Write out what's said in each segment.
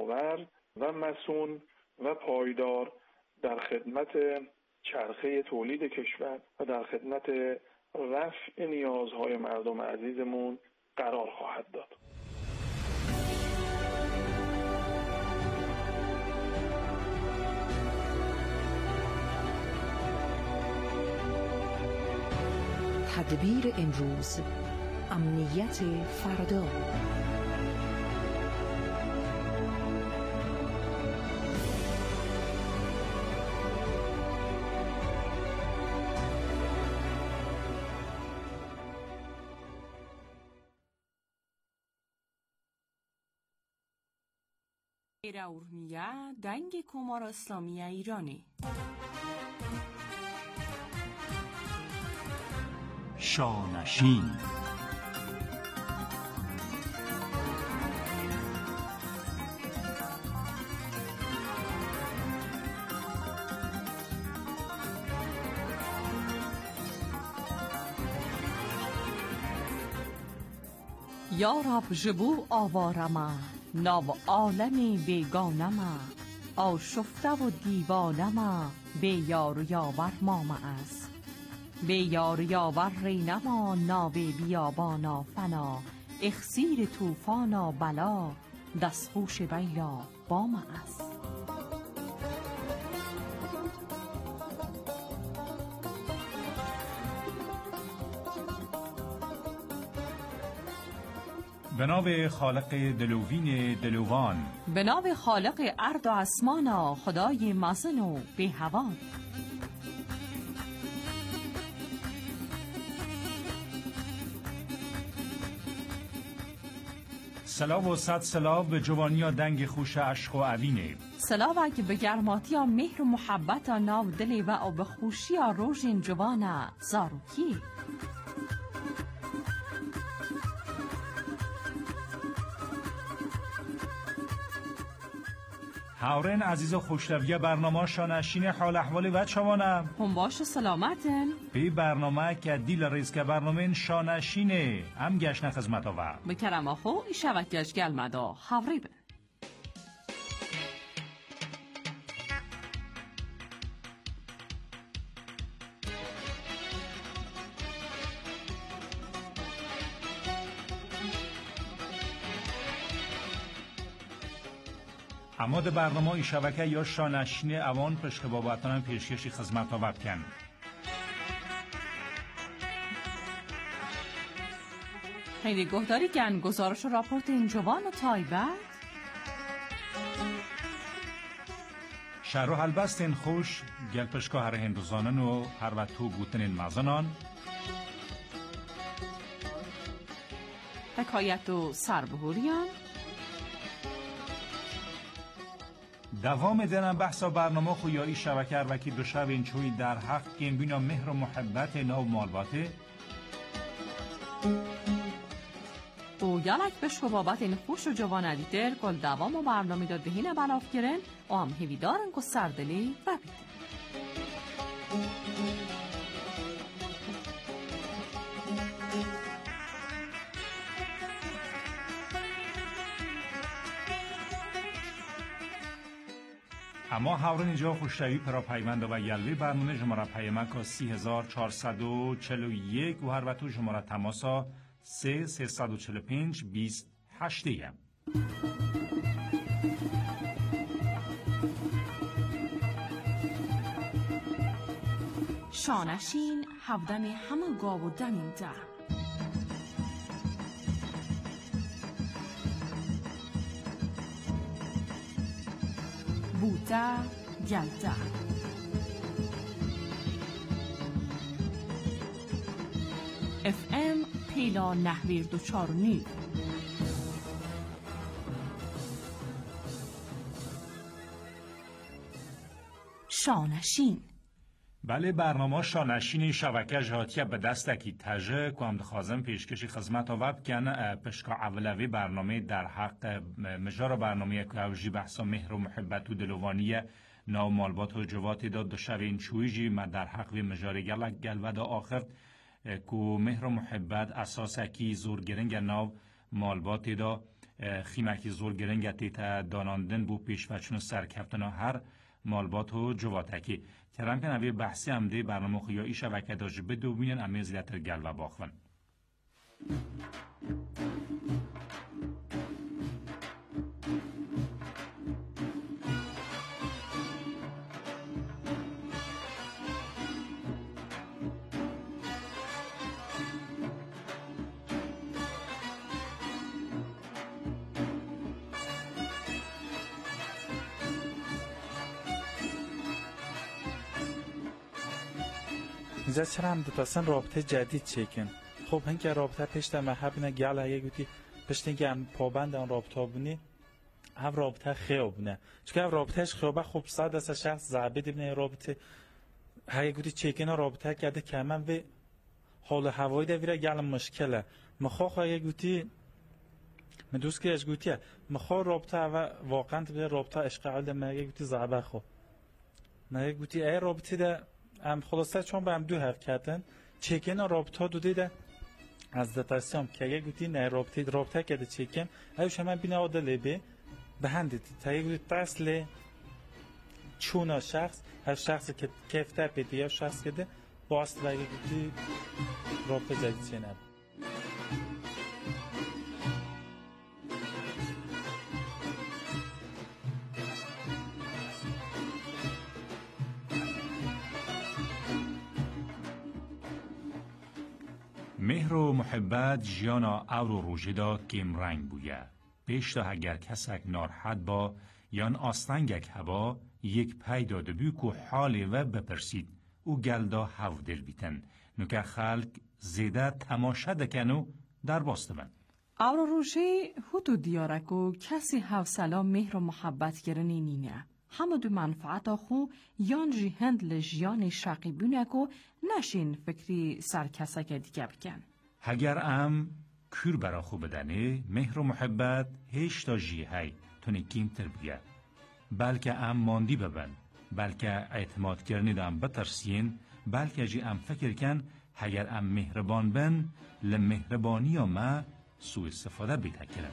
نوآور و مصون و پایدار در خدمت چرخه تولید کشور و در خدمت رفع نیازهای مردم عزیزمون قرار خواهد داد. تدبیر امروز، امنیت فردا. ایراورنیا دنگ کمار اسلامی ایرانی. شانشین. یا رب جبو آوارما ناو عالمی بیگانما آشفته و دیوانما به یار و یاور ماما است به یار و یاور رینما ناوی بیابانا فنا اخسیر توفانا بلا دستخوش بیلا باما است. به نام خالق دلوین دلوان، به نام خالق ارض و اسمانا خدای مزن و بی‌هوان. سلام و صد سلام به جوانیا دنگ خوش عشق و عوینه. سلام که به گرماتی مهر و محبت ناو دلی و به خوشی روژین جوان زاروکی. هاورین عزیز و خوشتویه برنامه شانشین حال احوال و چوانم هم باش سلامتن به برنامه که دیل ریز که برنامه شانشینه هم گشن خدمت آور بکرم آخو ای شبکش گلمدا هاوری بن. اما در برنامه ای شبکه یا شانشین اوان پشت باباتان پیشکشی خدمت آور کن. خیلی گهداری کن گزارش و راپورت این جوان و تایبت شهر و حلبستین خوش گل پشکا هر هندوزانن و هر وقتو گوتنین مزنان حکایت و سربهوریان دوام دنم بحثا برنامه خویایی شبکه اروکی دو شب این چوی در حق گنبینا مهر و محبت نو مالباته او یالک بشکو بابت این خوش و جوان ادیتر کل دوام و برنامه داد بهینه بلاف گرن و هم هیویدارن که سردلی و بیده. اما هاورن اینجا خوشتوی پرا پیمند و یلوی برنامه جمعه پیمک 3441 و هر وقتو جمعه تماسا 3345 28 شانشین هفدم همه گاو و دمین ده بوده گلده FM پیلا نهویر دو چارونی شانشین. بله برنامه شانشین شبکه جهاتیه به دستکی تجه که هم دخوازم پیشکشی خدمت آورد کن پشکا اولوی برنامه در حق مجار برنامه که اوجی بحثا مهر و محبت و دلوانیه ناو مالبات و جواتی داد دو شب این چویجی ما در حق و مجار گل و دا آخر که مهر و محبت اساس اکی زور گرنگ ناو مالباتی دا خیمکی زور گرنگتی تا داناندن بو پیش و چون سرکفتن هر مالبات و جواتکی ترم که نوی بحثی همده برنامه خویایی شبکه داجه بدو بینن امی زیادتر گل و باخون. اینجا چرا هم دوتاسن رابطه جدید چکن خب هنگه رابطه پشت محبینه گل هایی گوتی پشت اینکه هم پابند آن رابطه بونی هم رابطه خیاب نه چون هم رابطهش خیابه خب صد از شخص زعبیده بینه رابطه هایی گوتی چکن رابطه کرده که من به حال هوایی ده ویره گل مشکله مخواه هایی گوتی من دوست که اش گوتیه مخواه رابطه و واقعا به رابطه اشقال ده من گوتی زعبه خو من گوتی ای رابطه ده ام خلاصه چون به هم دو حرف کردن چکن رابطه دو دیده از دتاسیام که یه گوتی نه رابطه کرده چکن ایوش همه بینه عادله به هندید تا یه گوتی تسل چون شخص هر شخصی که کفتر بیده یا شخص کرده باست و یه گوتی رابطه جدید چه نبود. مهر و محبت جیانا او رو روژدا کم رنگ بویه. پیشتا اگر کسک ناراحت با یان آستنگک هوا یک پیدا دبی که حالی و بپرسید او گلدا هاو دل بیتن نوکه خلق زیده تماشا دکنو در باستمن. او رو روژه هدو دیارکو کسی حوصلا مهر و محبت گرنی نینه. همه دو منفعت خو یان جی هند لجیان شقیبونه کو نشین فکری سرکسک دیگه بکن. اگر ام کور برا خو بدنه مهر و محبت هیچ تا جی های تونی کیم تر بگه. بلکه ام ماندی ببن، بلکه اعتماد کرنی دام بترسین، بلکه جی ام فکر کن اگر ام مهربان بن لمهربانی ما سوء استفاده بیتا کرن.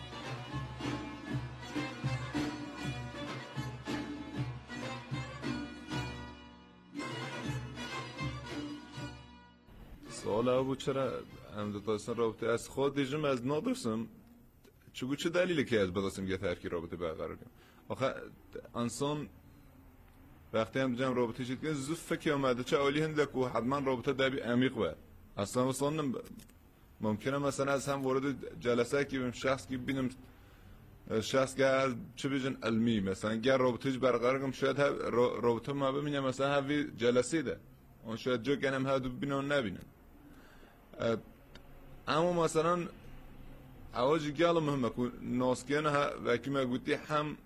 سوال او بود چرا هم دوتاسن رابطه از خود دیجم از ندارسم چه دلیلی که از بدستم یه ترکی رابطه برقرار کنم آخه انسان وقتی هم جمع رابطه شد که زود فکر آمده چه اولی هندک و حتما رابطه دبی عمیق بود اصلا ممکنه مثلا از هم وارد جلسه که بیم شخص که بینم شخص که چه بیجن علمی مثلا گر رابطه برقرار کنم شاید رابطه ما ببینم مثلا هاوی جلسه ده اون شاید جو کنم ها دو بینم نبینم اما مثلا اواجی گالو مهمه که ناسکین ها وکی ما گوتی هم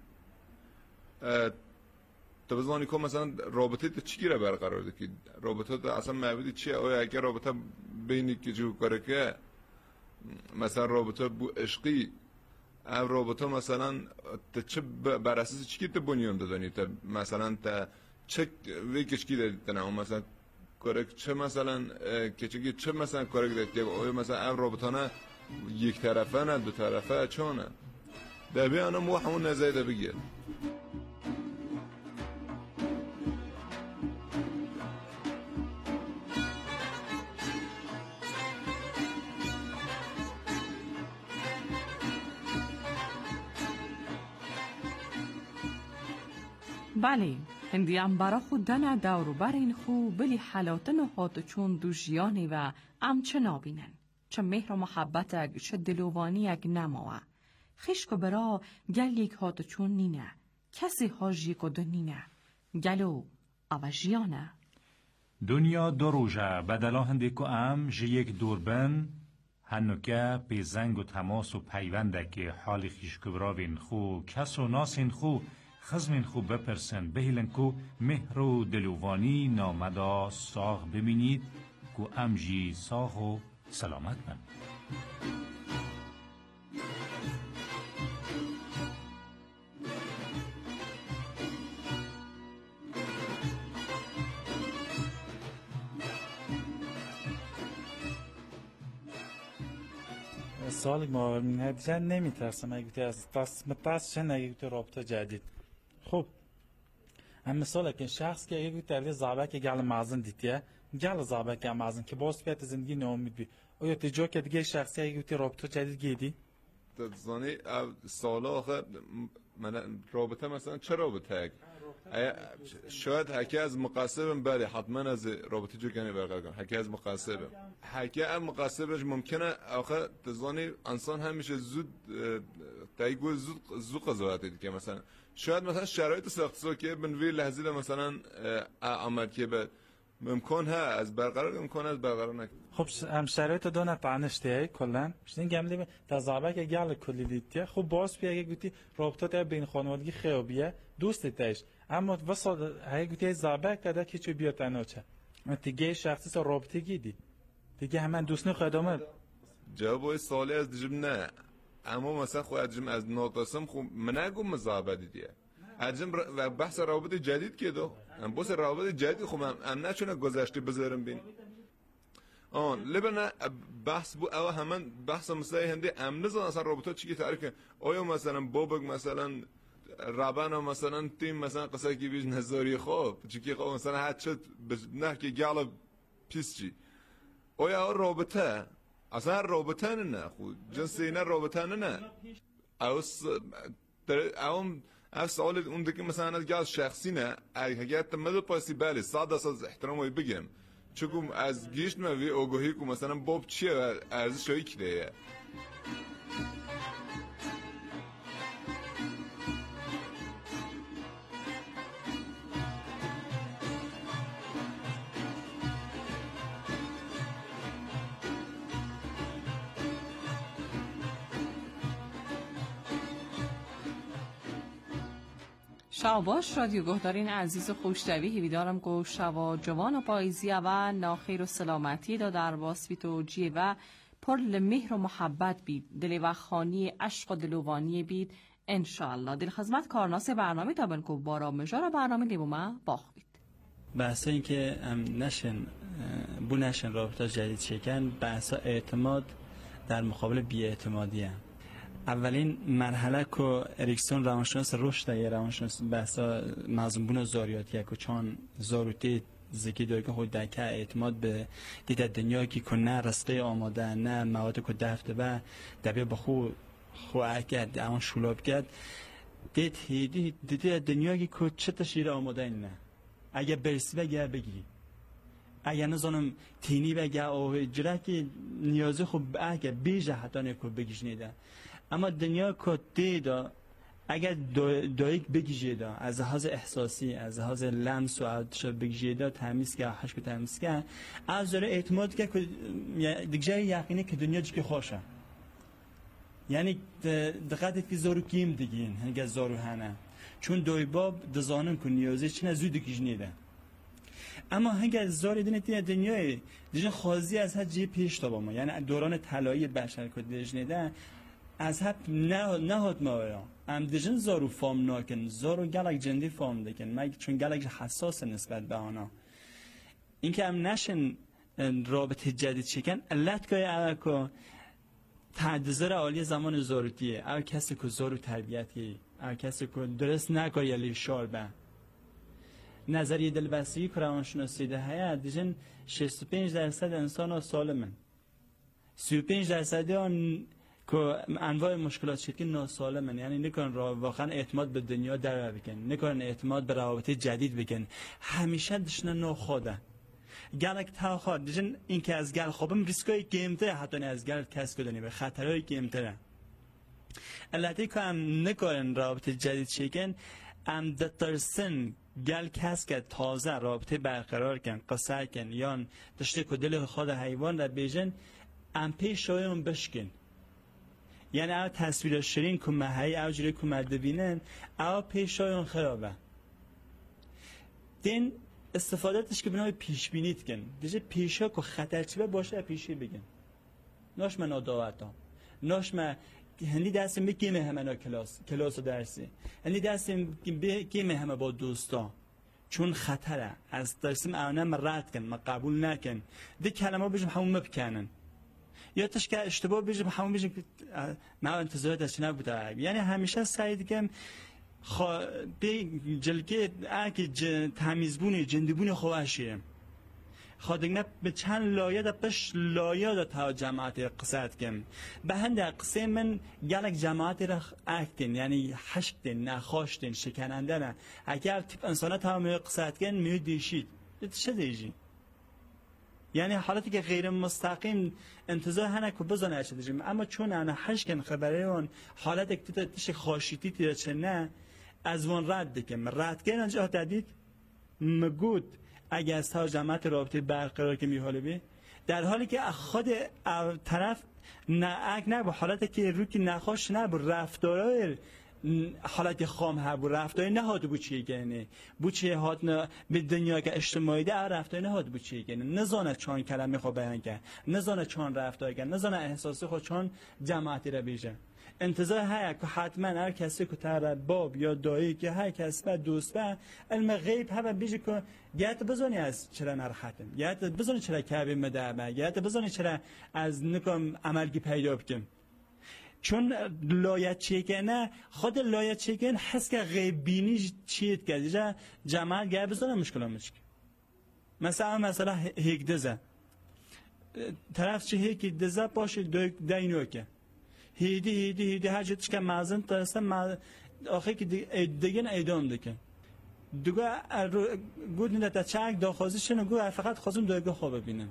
تبزانی که مثلا رابطه تا چی را برقرار ده که رابطه تا اصلا معبودی چیه آیا اگر رابطه بینی که جو کاره که مثلا رابطه بو عشقی او رابطه مثلا تا چه بر اساس چی که تا بنیان دادنی تا مثلا تا چه ویکش کی دادی تا نمون مثلا کارک چه مثلا که چه مثلا کارک داد که آیا مثلا او رابطه نه یک طرفه نه دو طرفه چونه در بیانه مو همون نظریه بگید بله هندیم برا خود دنه دورو بر این خو بلی حلاتن و هاتو چون دو جیانی و چه نابینن چه مهر و محبت اگ چه دلوانی اگ نماوه خشک و برا گل یک هاتو چون نینه کسی هاجی کدو نینه گلو او جیانه دنیا دو روژه بدلا هنده که جی یک دوربن هنوکه پی زنگ و تماس و پیونده که حال خیشکبراوین خو کس و ناسین خو خزمین خوب بپرسن بهیلن کو مهر و دلوانی نامدا ساغ ببینید کو امجی ساغ و سلامت من مثال ما نتیجه نمیترسم اگه از دست چه نگه رابطه جدید. خب هم مثال که شخص که اگه تعلیق زابه که گل مازن دیتیه گل زابه که مازن که باز بیاد زندگی ناامید بی آیا تجا که دیگه شخصی اگه رابطه جدید گیدی؟ زانی سالا آخه من رابطه مثلا چه رابطه شاید حکی از مقصبم بله حتما از رابطه جوگانی برقرار کنم حکی از مقصبم حکی از مقصبش ممکنه آخه تزانی انسان همیشه زود تایگو زود قضاوت دید که مثلا شاید مثلا شرایط سخت که بنوی لحظه مثلا آمد که به ممکن ها از برقرار امکان از برقرار نکنه. خب هم شرایط دونه تعنشته کلا شدین گملی تزابه که گل کلی دیتیه خب باز بیه گویی رابطه تا بین خانوادگی خیابیه دوست تاش اما وسط هی گویی زابه کده که چه بیاد تناچه دیگه شخصی سر رابطه گیدی دیگه همین دوست نه خدامه جواب سوالی از دیجم نه اما مثلا خو اجم از ناتاسم خو منگم مزابه دیدیه اجم و بحث رابطه جدید که دو ام بس رابطه جدید خو من نچونه گذشته بذارم بین لبنان بحث بو او همان بحث مثلا هنده ام نزان اصلا رابطه چی که تعریف کن آیا مثلا بابک مثلا رابانا مثلا تیم مثلا قصه کی بیش نظری خوب چی خو مثلا هر چه نه که گالا پیس چی آیا رابطه اصلا رابطه نه خود جنسی نه رابطه نه او سوال اون دیگه مثلا از گاز شخصی نه اگه تمدو پاسی بله صد از احترامو بگم چون از گیشت موی آگاهی که مثلا باب چیه و ارزش هایی که شاباش رادیو گهدارین عزیز و خوشتوی هیویدارم گو شوا جوان و پاییزی و ناخیر و سلامتی دا در واسفیت و جیه و پر لمهر و محبت بید دل و خانی عشق و دلوانی بید انشاءالله. دل خدمت کارناس برنامه تا بنکو بارا مجار برنامه لیبو ما باخ بید بحثا این که نشن رابطه جدید شکن بحثا اعتماد در مقابل بی اعتمادی هم. اولین مرحله که اریکسون روانشناس رشد یه روانشناس بحثا مضمون زاریاتی که چون زاروتی زکی داره که خود دکه اعتماد به دید دنیا که نه رسقه آماده نه مواد که دفته و دبیه با خو اکد اون شلاب کرد دید دنیا که چه تشیر آماده این نه اگه برسی بگه بگی اگه نزانم تینی بگه او اجرا که نیازه خوب اگه بیجه حتی نکو بگیش نیده اما دنیا که دیده اگر دایک بگیجیده از لحاظ احساسی از لحاظ لمس و عادش بگیجیده تمیز که حشک تمیز که از داره اعتماد که دیگه یقینه که دنیا چی که خوشه یعنی دقیقه که زارو کیم دیگین هنگه زارو هنه چون دوی باب دزانم که نیازه چی زود گیج نیده اما هنگه زاری دینه دنیای دیگه خازی از هر جی پیش تا با ما یعنی دوران طلایی بشر که دیگه نیده از هر نهاد ماورا ام دیجن زارو فام ناکن زارو گلک جندی فام دکن مگه چون گلک حساس نسبت به آنها اینکه ام نشن رابطه جدید شکن علت که اگه تعدزر عالی زمان زاروتیه او کسی که زارو تربیتی او کسی که درست نکار یلی شاربه نظریه دلبستگی که روانشناسی ده هست دیجن 65% انسان ها سالمن 35% آن که انواع مشکلات شکلی ناسالمن یعنی نکنن واقعا اعتماد به دنیا در بکن نکنن اعتماد به روابط جدید بکن همیشه دشنه ناخوده گلک تا خود دیجن این که از گل خوبم ریسکای گیمته حتی از گل کس کدنی به خطرهای گیمته البته که هم نکنن رابطه جدید شکن ام دترسن گل کس که تازه رابطه برقرار کن قصه کن یا دشته که دل خود حیوان را بیجن ام پیش شایم بشکن یعنی او تصویر شیرین که محایی او جوری که مدبینن او پیشایون خرابه دین استفادهش که بنای پیش بینید کن دیگه پیشا که خطر چی باشه پیشی بگن ناش من آداوتا ناش من هندی دستم بگیمه همه کلاس و درسی هندی دستم بگیمه همه با دوستا چون خطره از درسیم اونم رد کن ما قبول نکن دی کلمه بجم همون مبکنن یا تش که اشتباه بشه همون بشه نه انتظارات از نبوده. یعنی همیشه سعی دیگم به جلگه اگه تمیزبونی جندبونی خواشیه خودگنه به چند لایه دا پش لایه دا تا جماعت قصد کم به هند قصه من گلک جماعت را اکتین یعنی حشکتین نخواشتین شکننده نه اگر تیپ انسانات هم قصد کن میو دیشید چه دیجی یعنی حالتی که غیر مستقیم انتظار هنه که بزنه اچه دیجیم اما چون انا حشکن خبره اون حالت اکتیتا تش خواشیتی تیره چه نه از وان رد دکم رد کن انجا تدید مگود اگه از تا جماعت رابطه برقرار که میحاله بی در حالی که خود طرف نه به حالتی که روی که نخواش نه به رفتارای حالت خام ها بود رفتار نهاد بود چیه گنه بود چیه هات نه به دنیا که اجتماعی ده رفتار نهاد بود چیه گنه نزانه چون کلمه خو بیان کرد نزانه چون رفتار کرد نزانه احساسی خو چون جماعتی را بیجه انتظار هست که حتما هر کسی که تر باب یا دایی که هر کس با دوست با علم غیب هم بیجه که گیت بزنی از چرا نرختم گیت بزنی چرا کعبه مدعبه گیت بزنی چرا از نکم عملگی پیدا بکم چون لایت چیه که نه خود لایت چیه که حس که غیب بینی چیت کرده جماعت گیت بزنه مشکل مشکل مثلا هیک دزه طرف چه هیک دزه باشه دینو که هیدی هر جتش که مازن ترسم آخه که دیگه ایدام دکن دوگه گود نیده چک داخوازی شنو گو فقط خوازم دوگه خواه ببینم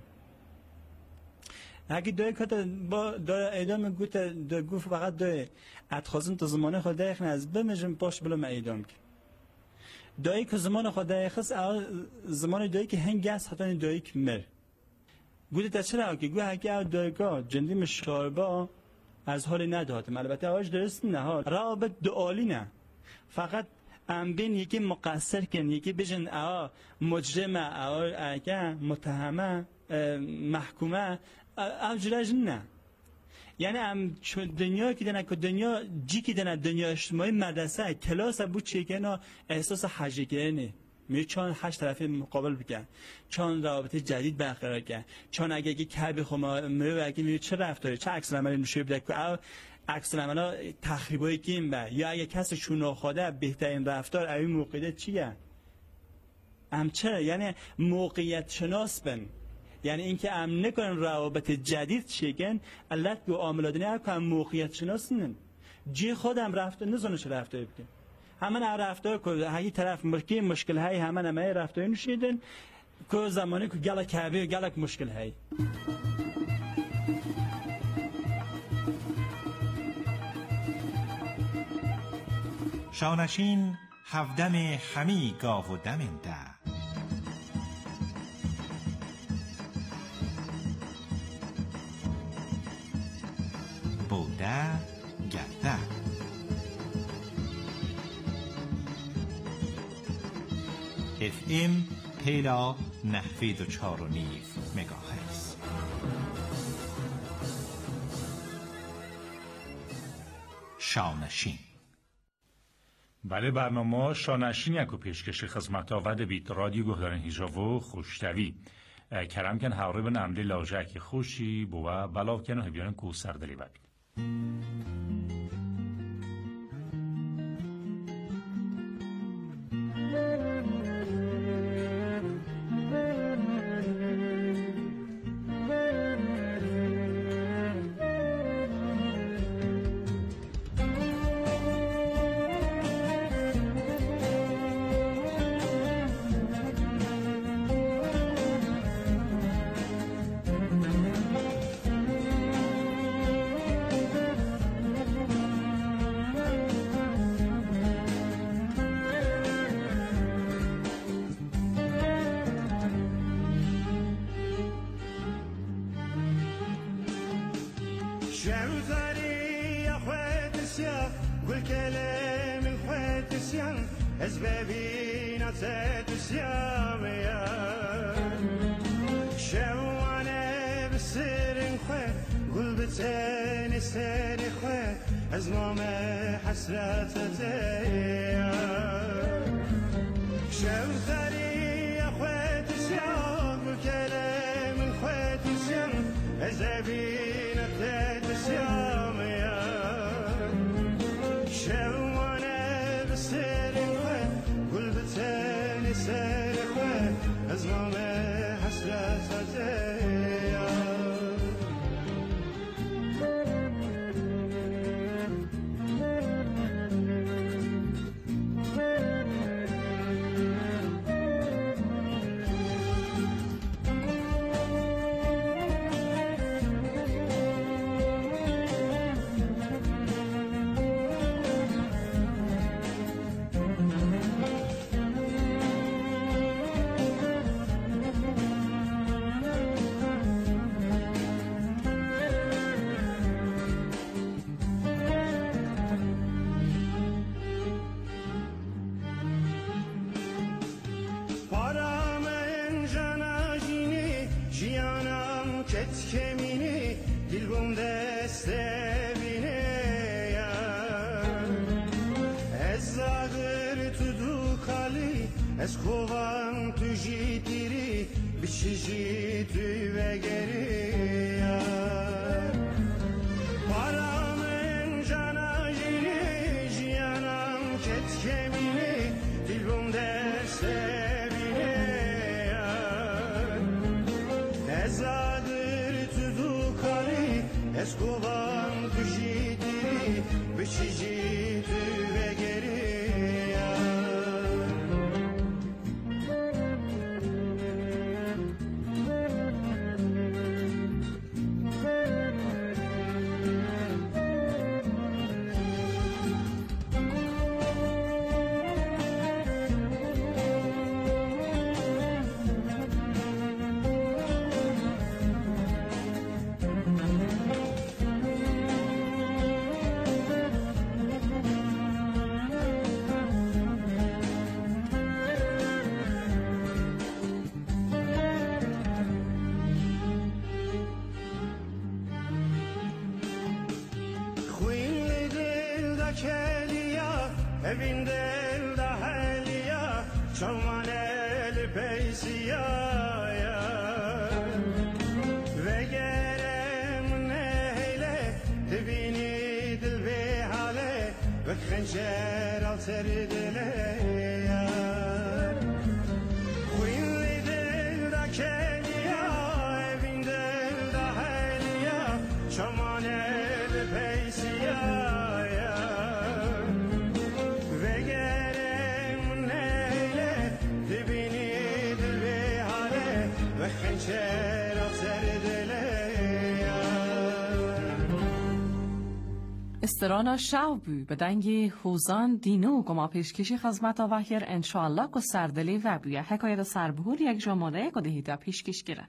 اگه دوی که با ایدام گو فقط دوی اتخوازم تا زمانه خود دایخ از بمجم باش بلا ما ایدام که دوی که زمان خود دایخست زمان دوی که هنگ است حتی دوی که مر گوده تا چرا که گو هکه دویگاه جندی مشکاربا از حال ندادم البته آج درست نه ها رابط دعالی نه فقط بین یکی مقصر کن یکی بجن مجرمه اگه متهمه محکومه اوجرج نه یعنی دنیا که دنه که دنیا جی که دنه دنیا اجتماعی مدرسه کلاس بود چه که احساس حجگه نه می چون 8 طرفه مقابل بگن چون رابطه جدید برقرار کن چون اگه کعبه خما میره اگه میره چه رفتاری چه عکس العملی میشه بده که عکس العملا تخریبای کیم با یا اگه کسی شونو خوده بهترین رفتار این موقعیت چیه چه یعنی موقعیت شناس بن یعنی اینکه نکنن روابط جدید چیگن علت به عاملات نه که موقعیت شناسن جی خودم رفته نزونه چه رفتاری بکن همه رفتار که هایی طرف مشکل هایی همه رفتاری نشیدن که زمانی که گلک کعبه و گلک مشکل هایی شانشین هفدم همی گاو و دمنده بوده گرده FM پیلا 94.5 مگاهرتز. شانشین. بله برنامه شانشین یکو پیشکش خدمت آورد بیت رادیو گهدارن هیجاو خوشتوی کرم کن حوری بن عملی لاجه که خوشی بوا بلاو کن و هبیانن کو سردلی ببید. از نام حسرت شم ثري أخوات الشام والكلام أخوات الشام أزابي tudo kali es kovan tu jitiri biçici tu ve geri paramın cana jini jiyanam ket kemini dilbum derse bile ezadır tudu kali es kovan tu jitiri biçici tu ve geri evin del da heliya çalman el peysiya ve gerem neyle dibini dil ve hale ve khencer al serdile Quinli del da keliya evin del da heliya çalman el peysiya استرانا شعبی به دنگ خوزان دینو گما پیشکشی خدمت آوهیر انشاءالله که سردلی و بیه حکایت سربهور یک جامعه که دهیده پیشکش گیرن.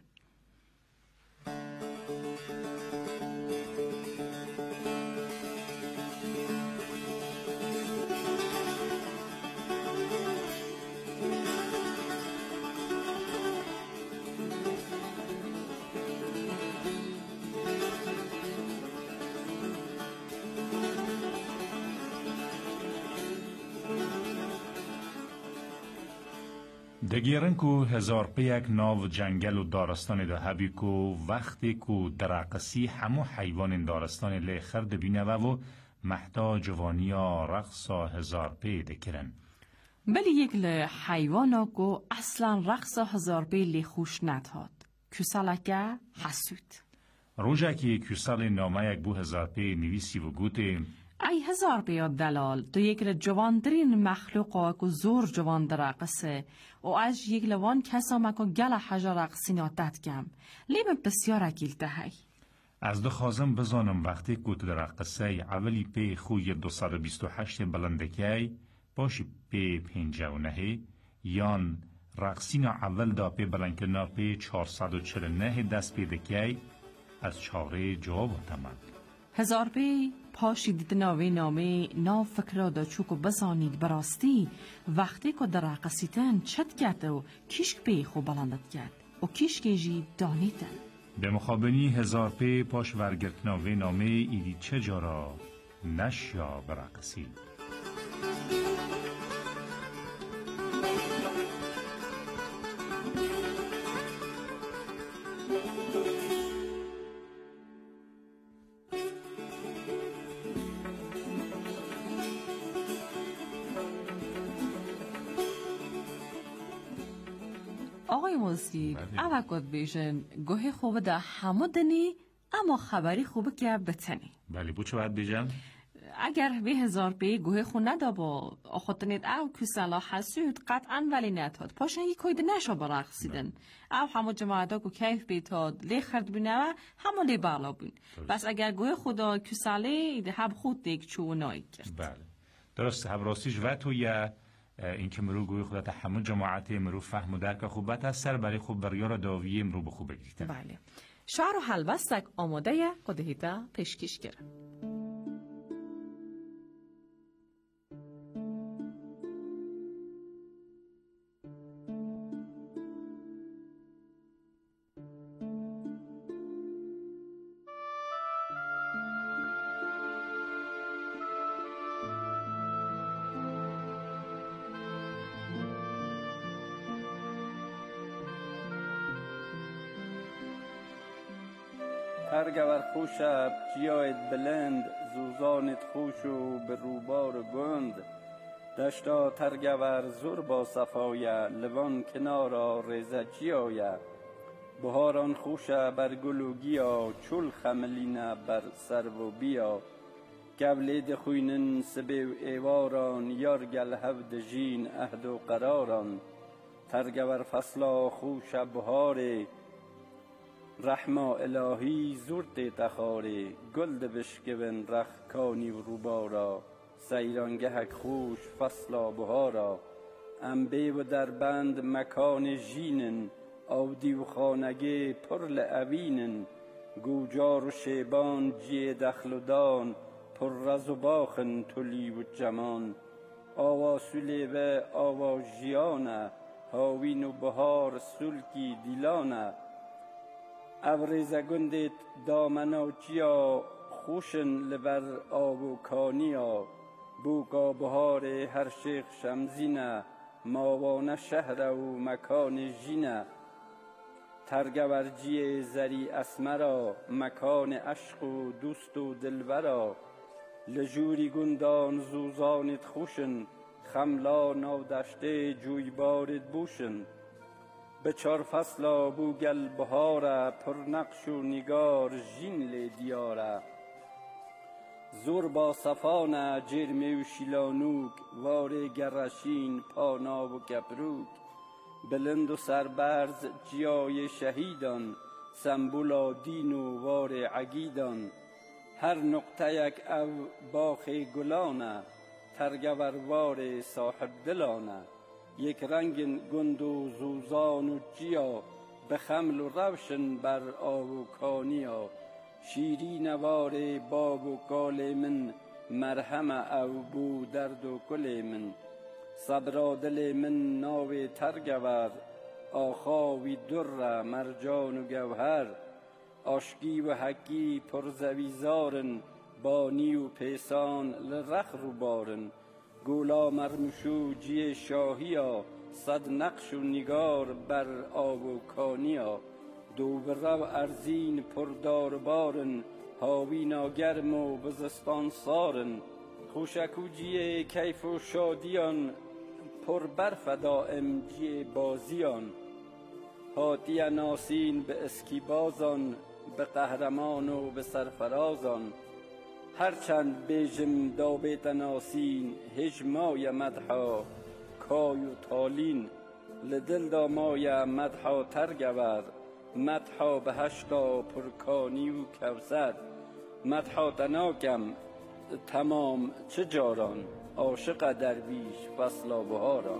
دگیرن کو هزار پیک ناو جنگل و دارستان ده هبی کو وقتی کو درقسی همو حیوان دارستان لی خرد بینه و محتا جوانیا رقصا هزار پی دکرن. بلی یک حیوانا کو اصلا رقصا هزار پی لی خوش ندهاد. کسالکه حسود. روژه که کسال نامه یک بو هزار پی نویسی و گوته ای هزار بیاد دلال تو یک جواندرین مخلوقا که زور جوان درقصه و از یک لوان کسا مکو گل حجا رقصیناتت کم لیم بسیار اکیل تهی از دو خازم بزانم وقتی که تو درقصه اولی پی خوی 228 بلندکی باشی پی 59 یان رقصین اول دا پی بلندکنا پی 449 دست پی دکی از چاره جواب تمام هزار پی پاشی دید ناوی نامه ناو فکر دا چوکو بزانید براستی وقتی که در رقصیتن چت کرده و کیشک پی خوب بلندت کرد و کیشک جی دانیتن به مخابنی هزار پی پاش ورگرت ناوی نامه ایدی چه جارا نشیا برقصی آقای موسیقی اوه کد بیشن گوه خوبه ده همه دنی اما خبری خوبه که بتنی بله بو چه باید بیجن؟ اگر به هزار پی گوه خو ندا با آخوتنید او کسالا حسود قطعا ولی نتاد پاشن یک کوید نشا برقصیدن او همه جماعتا که کیف بیتاد لی خرد بینه همه لی بالا بین بس اگر گوه خدا کساله ده هم خود دیگ چو نایی کرد بله درست هم راستیش و تو یا این که مرو گوی خودت همون جماعت مرو فهم و درک خوبت از سر برای خوب بریار داویه مرو به خوب بگیرتن بله شعر و حلوستک آماده یه قدهیتا پیشکش کرد ترگور خوشب جیاید بلند زوزانت خوش و به روبار گند دشتا ترگور زور با صفایه لبان کنارا ریزه جیایه بهاران خوشه بر گل و گیا چول خملینه بر سرو و بیا گولید خوینن سبه و ایواران یار گل هفد جین عهد و قراران ترگور فصلا خوشه بهاره رحما الهی زورت تخاره گل بشکون رخ کانی و روبارا سیرانگهک خوش فصلا بهارا انبه و در بند مکان جینن او دیو خانگه پرل اوینن گوجار و شیبان جی دخل و دان پر رز و باخن تولی و جمان آوا سولی و آوا جیانه هاوین و بهار سلکی دیلانه ابریزه گندت دامنا چیا خوشن لبر آب و کانیا بوکا بهار هر شیخ شمزینه ماوانه شهر و مکان جینه ترگورجی زری اسمرا مکان عشق و دوست و دلورا لجوری گندان زوزانت خوشن خملا نودشته جویبارت بوشن به چار فصلا بوگل بهاره پر نقش و نگار جین دیاره زور با صفانه جرمه و شیلانوک واره گرشین پانا و گبروک بلند و سربرز جیای شهیدان سمبولا دین و وار عگیدان هر نقطه یک او باخ گلانه ترگور وار صاحب دلانه یک رنگ گند و زوزان و جیا به خمل و روشن بر آب و کانیا شیری نوار باب و کال من مرهم او بو درد و کل من صبرا دل من ناو ترگور آخاوی در مرجان و گوهر آشکی و حکی پرزویزارن بانی و پیسان لرخ رو بارن گولا مرمشو جی شاهیا صد نقش و نگار بر آب و کانیا دو برو ارزین پردار بارن هاوینا گرم و بزستان سارن خوشکو جی کیف و شادیان پر برف دائم جی بازیان هاتی ناسین به اسکی بازان به قهرمان و به سرفرازان هرچند بیجم دابت ناسین هجمای مدحا کای و تالین لدل دامای مدحا ترگور مدحا به هشتا پرکانی و کوثر مدحا تناکم تمام چه جاران عاشق درویش فصلا بهاران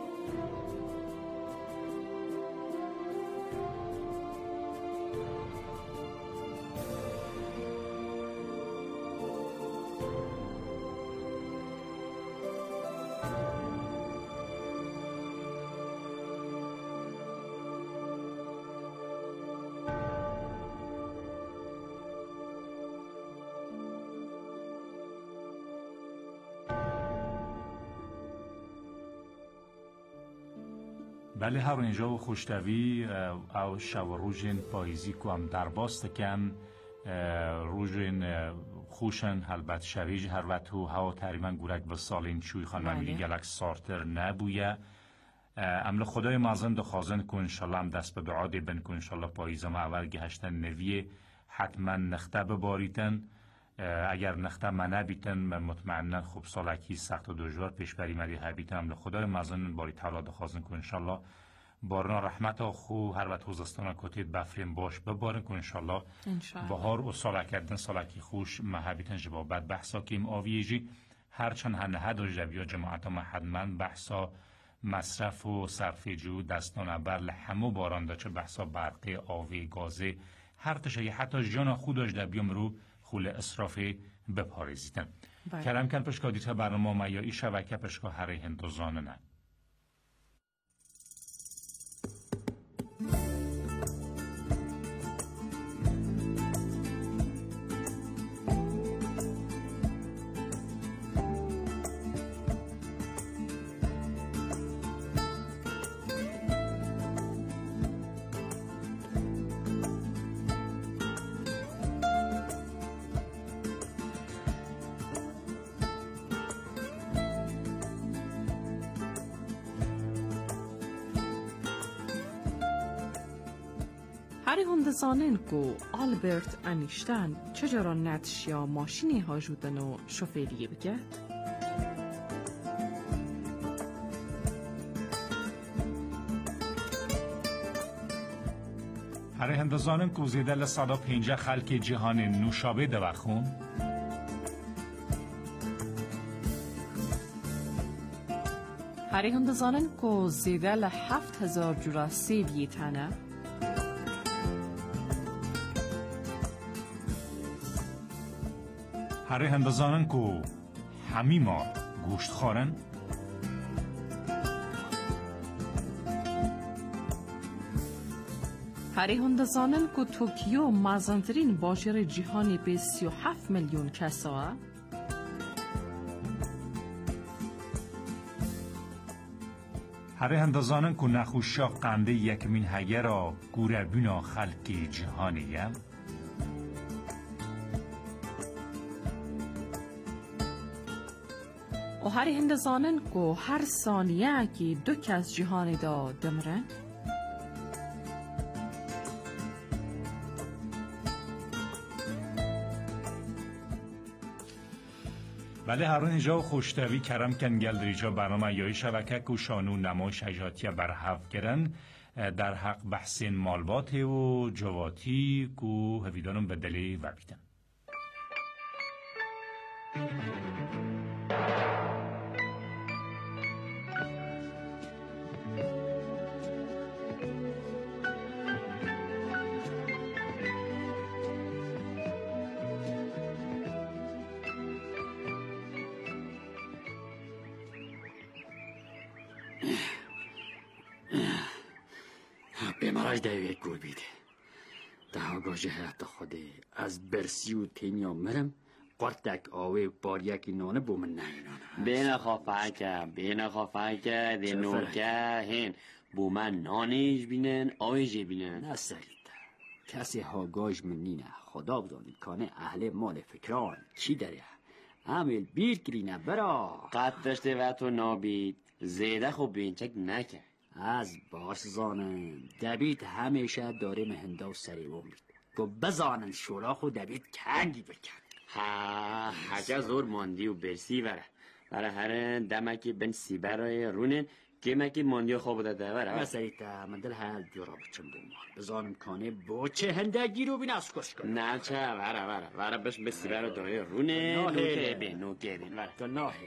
بله هر اینجا و خوشتوی او شو روژین پاییزی که هم در باست کن روژین خوشن البته شویج هر وقت هوا تقریبا گورک به سالین چوی خانم میگه گلک سارتر نبویه عمل خدای مازن دخوازن که انشالله هم دست به دعا دی بن که انشالله پاییزه ما اول گهشتن نویه حتما نخته بباریتن اگر نخته منه بیتن مطمئنا خوب سالکی سخت و دشوار پیش بری مری هبیتن عمل خدای مازن باری تعالی دخوازن که انشالله بارنا رحمت خو هر وقت خوزستان کتید بفرین باش ببارن که انشالله بهار و ساله کردن سالکی خوش محبیتن جبابت بحثا کیم آویجی هرچند هنه دو جبیا جماعت ما حتما بحثا مصرف و صرفه جو دستان بر همو باران دا چه بحثا برقی آوی گازه هر تشه حتی جان خودش در بیام رو خول اصرافی بپاریزیدن کلم کن پشکا دیتا برنامه ما یا ای شبکه پشکا هر هندوزانه نه هری هندزانن کو آلبرت انیشتین چجورا نتشیا ماشینی ها جودن و شوفیریه بگرد؟ هری هندزانن کو زیده لسادا 50 خلک جهان نوشابه دوخون؟ هری هندزانن کو زیده ل 7000 جورا سیوی تنه؟ هری هندزانن کو همی ما گوشت خورن؟ هری هندزانن کو توکیو مازندرین باشر جهانی به 37 میلیون کسا؟ هری هندزانن کو نخوشا قنده یکمین هگه را گوره بینا خلک جهانیه؟ و هری هندزانن کو هر ثانیه که 2 کس جهانی دا دمرن؟ بله هرون اینجا خوشتوی کرم کن گل دریجا برنامه یای شبکه کو شانو نمایش حجاتیه برحف کرن در حق بحثین مالبات و جواتی کو هفیدانم بدلی و بیدن. بیمارش دیوی گول بیده ده آگاجه حیات خوده از برسی و تیمیا مرم قرتک آوه باریکی نانه بومن نهینانه بین خافکه ده نوکه هین بومن نانیش بینن آویش بینن نسرید کسی هاگاج من نینه خدا بدانید کانه اهل مال فکران چی داره عمل بیر کرینه برا قد داشته و تو نابید زیده خوب بینچک نکه از باش زانم دبید همیشه داره مهنده و سری امید گو بزانن شوراخ و دبید کنگی بکن حجا زور ماندی و برسی برای هر دمکی بن سی برای رونن گمکی ماندی و خواب داده بره مسئلیتا من دل هل جورا بچم بومان بزانم کانه بوچه هنده گیرو بین از کش کن نه چه بره بش بسی برای داره رونن نوکه بین تو ناهی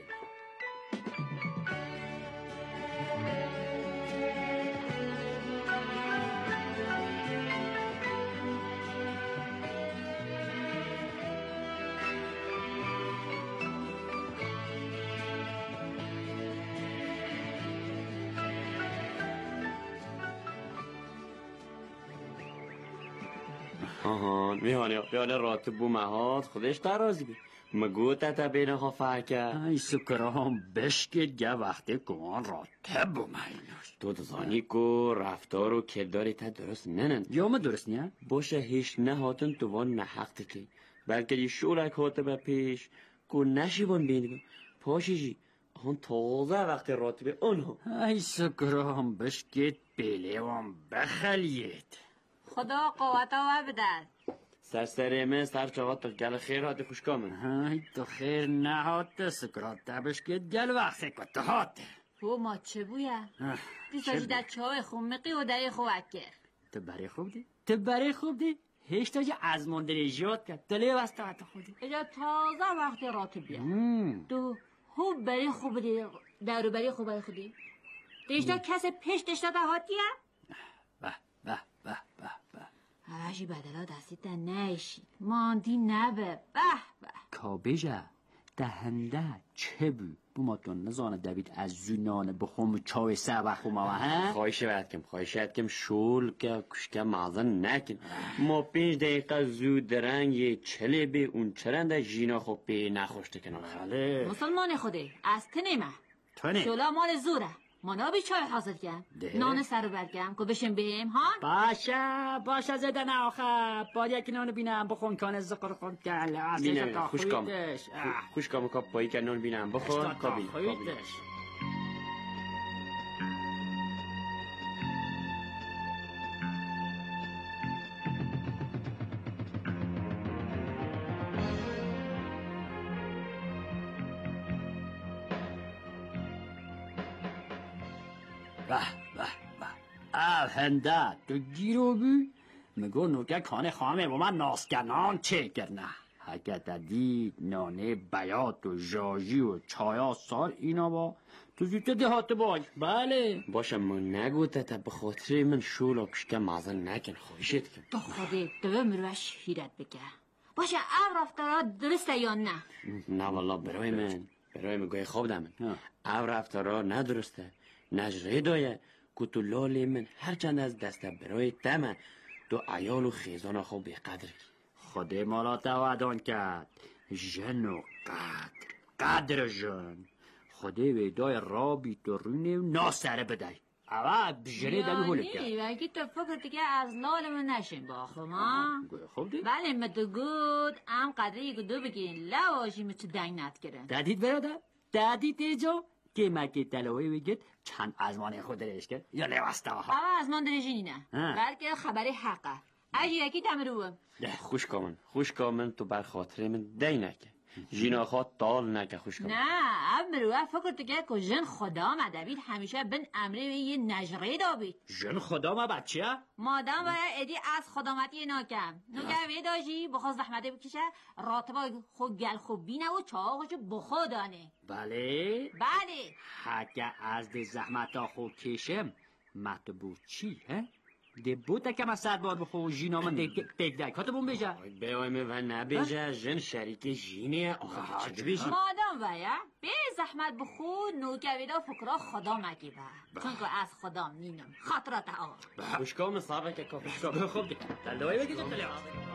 بیانه راتب بومهات خودش ترازی بی مگو تا بین خافکه ای سکرام بشکید گه وقتی کمان راتب بومهینوش تو دزانی کو رفتار و کرداری تا درست ننن یا ما درست نیا؟ باشه هیچ نهاتن تو وان نحق تکی بلکه یه شورک هاته به پیش کو نشیبان بینگم پاشیجی آن تازه وقتی راتب اونها ای سکرام بشکید بیلیوان بخلید خدا قوتا و بدد سرسره سر چاوات تو گل خیر هاته خوشکامن های تو خیر نهاته سکرات تبش که گل وقت کتا هاته بو ما چه بویا؟ دیساجی در چای خومقی و دری خوبت کرد تو برای خوب دی؟ هیچ تا جا از مندریجات کرد تو لیو از تا خودی اجا تازه وقتی راتو بیا تو خوب برای خوب دی درو برای خوب خودی دیشتا کس پیش دشتا تا هاتیه؟ هرشی بدلا دستی تا نیشی ماندی نبه به کابجه دهنده چه بو بوماتون نزانه دوید از زونان بخوم چای سه بخوم ها خواهش کم شول که کشکه معظن نکن ما 5 دقیقه زود رنگ یه چله به اون چرنده جینا خوب به نخوشته کنم خاله مسلمان خوده از تنیمه شولا مال زوره مانا بی چای حاضر کن نان سر و برگم که بشیم بیم هان باشه زدن آخه باید یکی نان بینم بخون کانه زقر خون کن بینم خوشکام کاب پایی که نان بینم بخون کابی هنده تو گیرو بی میگو نوکه کانه خواهمه با من ناسکنان چه کرنه حکت دید نانه بیات و جاجی و چایا سار اینا با تو زیده دهات باش. بله باشه من نگوته تا به خاطر من شولا پشکه مازن نکن خواهشت کن. تو خوده دوه مروش هیرت بگه باشه او رفتارا درسته یا نه؟ نه والله برای من گوی خواب دامن او رفتارا ندرسته نجره دایه که تو لالی من هرچند از دسته برای تمه تو عیال و خیزان خواب بقدر خود مالا توادان کرد جن و قدر جن خود ویدای رابی تو رونه ناسره بدهی اوه بجره دلو هوله کرد یعنی وگی تو فکر دیگه از لال من نشین با خما خوب دی؟ بله مدو گود ام قدره یک دو بگین لواشی مچه دنگ نت کرن دادید برادر؟ دادید ایجا؟ که مکی تلوی بگید چند ازمان خود درش کرد یا لواسته ها اوه ازمان درشی نه بلکه خبری حقه اجی یکی دمروم خوش کامن تو بر خاطر من دی نکه جینا خواه تال نکه خوش کامن نه امروه فکر دیگه که جن خدا مدبید همیشه بن امره یه نجره دابید جن خدا ما بچه؟ مادام باید ادی از خدامتی ناکم نوکر ویداشی بخواست زحمته بکشه راتبا خود گل خوب بینه و چاقشو بخودانه بله؟ بله حکه از ده زحمت ها خود کشم مطبوع چی هه؟ ده بوده که من 100 بار بخور جینا من دک هاتو بون بیجه بیایم و نبیجه جن شریک جینه مادام باید به زحمت بخور نوکویدا فکرها خدا مگیبه چون که از خدا مینم خاطرات آور خوشکا مصابه که کافی خوب دی تلوی بگید تلوی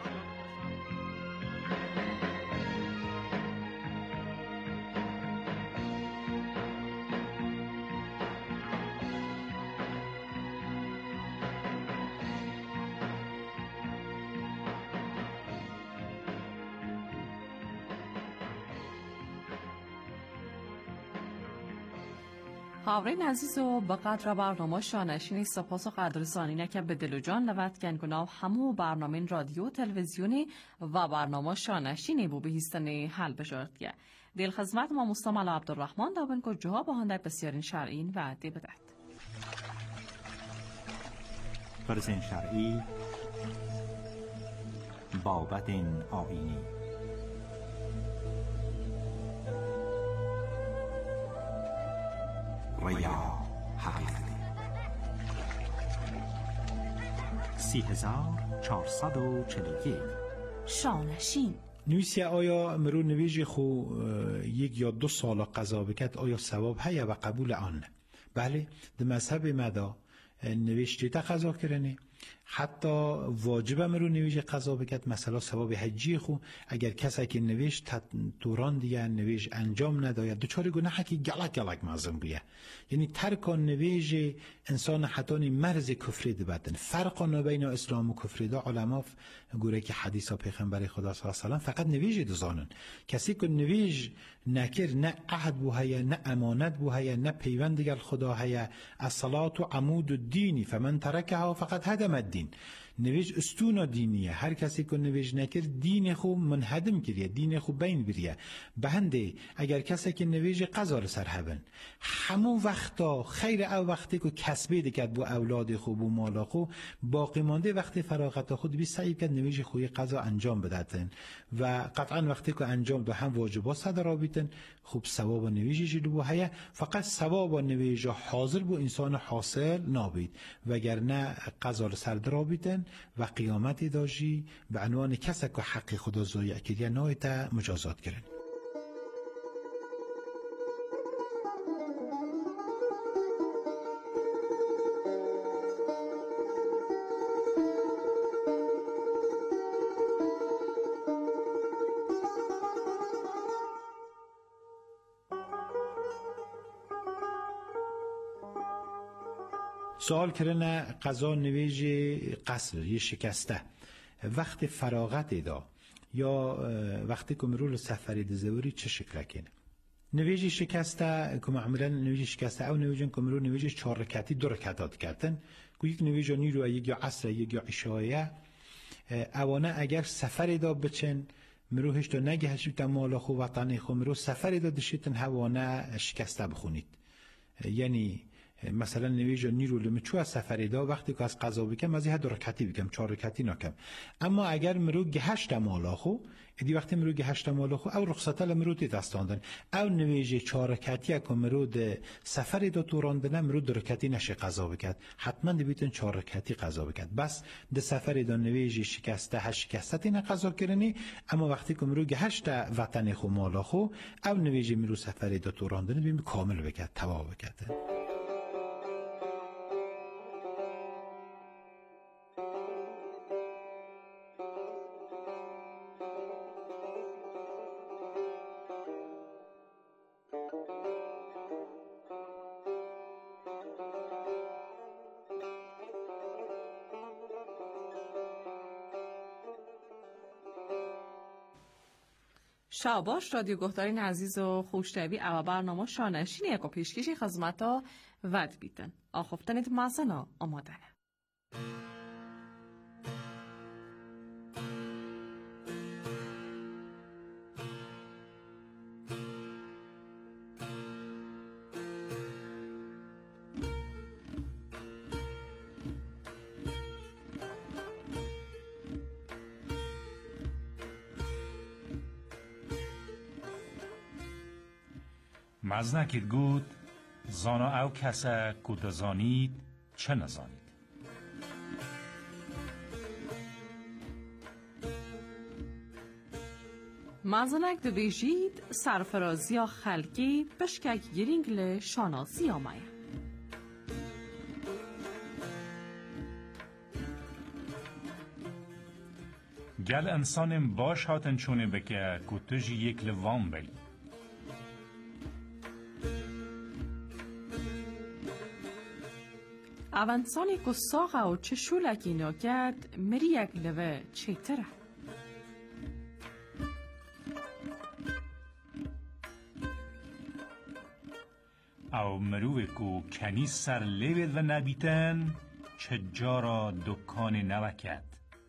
حاورین عزیز و به قدر برنامه شانشینی سپاس و قدرسانی که به دل و جان لوت کن گناه همو برنامه رادیو تلویزیونی و برنامه شانشینی بو بهیستن حل بشارد که دل خدمت ما مستمع عبدالرحمن دابن که جواب هنده بسیارین شرعین و دی بدهد برزن شرعی بابت آینی ریا حقیقتی 3441 شانشین نویسی آیا مرو نویجی خو 1 یا 2 سال قضا بکت آیا ثواب هیا و قبول آن؟ بله در مذهب مدا نویشتی تا قضا کرنه حتی واجب مرو نویج قضا بکت مثلا ثواب حجی خو اگر کسی که نویج دوران دیگه نویج انجام نداید دوچار گناه که گلک معظم بیه یعنی ترک نویج انسان حتی مرز کفری ده بدن فرق بین اسلام و کفری ده علما گوره که حدیث پیغمبر خدا صلی الله علیه و سلم فقط نویج دزانن کسی که نویج نکر نه عهد بو هیا نه امانت بو هیا نه پیوند دیگر خدا هیا الصلاه عمود الدین فمن ترکها فقط هدم الدین نویج استون دینیه هر کسی که نویج نکر دین خو منهدم کریه دین خو بین بریه بهنده اگر کسی که نویج قضا سر هبن همون وقتا خیر او وقتی که کسبه دکد بو اولاد خو بو مالا خو باقی مانده وقتی فراغت خود بی سعی کد نویج خوی قضا انجام بدهتن و قطعا وقتی که انجام دو هم واجبات صدر آبیتن خوب ثواب نویج جلو بو هیا فقط ثواب نویج حاضر بو انسان حاصل نابید وگرنه قضا سر درآبیتن و قیامتی داشی به عنوان کسی که حق خدا ضایع کردی نایت مجازات کردن. سوال کردن قضا نویج قصر یه شکسته وقت فراغت دا یا وقتی که مرول سفری دزوری چه شکل کنه نویج شکسته که معمولا نویج شکسته او نویجن که مرول نویج 4 رکعتی 2 رکعتات کردن که یک نویج نیرو یک یا عصر یک یا عشایه اوانه اگر سفری دا بچن مرو هشت نگه هشت مالا خو وطنی خو مرو سفری دا دشیتن هوانه شکسته بخونید یعنی مثلا نویج نیرو لمچو از سفری دا وقتی که از قضا بکم از یه 2 رکعتی بکم 4 رکعتی نکم. اما اگر مرو گهشت مالاخو ادی وقتی مرو گهشت مالاخو او رخصت مرو تی دستاندن او نویج 4 رکعتی که مرو د سفری دا توراندن مرو 2 رکعتی نشه قضا بکد حتما بیتن 4 رکعتی قضا بکد بس د سفری دا نویج شکسته هشکسته نه قضا کرنی. اما وقتی که مرو گهشت وطن خو مالاخو او نویج مرو سفری دا توراندن بیم کامل بکد توا بکد. شاباش رادیو گهدارین عزیز و خوشتوی او برنامه شانشین یک و پیشکشی خدمتا ود بیتن آخفتنت مزنا آمادنه. مزنکید گود زانا او کسا کود زانید چه نزانید. مزنک دویجید سرفرازی یا خلقی بشکک گرینگل شاناسی آمایه. گل انسانم باش هاتن چونه بکه کتوجی یک لوام بلی. اوانسانی که ساقه و چه شولکی ناکد مری یک لوه چه تره. او مروه که کنی سر لیوید و نبیتن چه جارا دکان نوکد.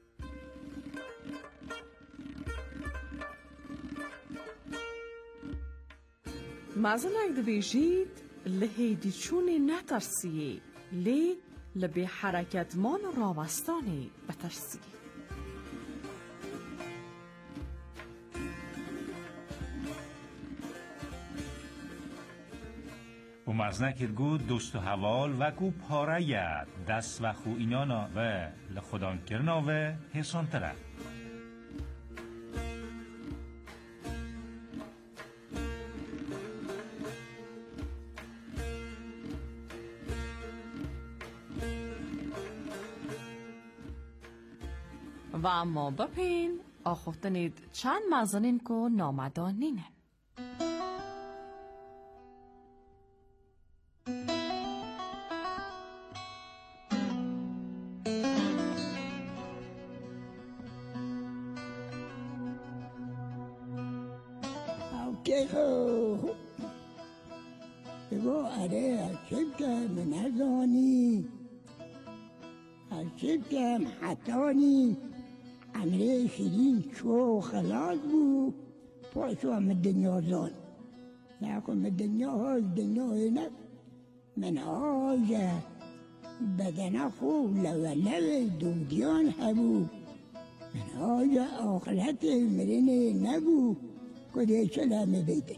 مزنک دویجید لحیدی چونه نترسیه لی لبی حرکتمان راوستانی بترسی. و مزنکت گود دوست و حوال و کو پاره ید دست و خو اینانا و لخدان کرنا و حسان تره. و اما بپین آخفتنید چند مزنین کو نامدانینه. بگو اره عجب که من ازانی عجب که محتانی امره شدین چو خلاص بو پاسو هم دنیا زان نکن دنیا ها دنیا نف من آجه بدن خوب لولو دودیان هبو من آجه آخرت مرینه نبو کده سلام بیده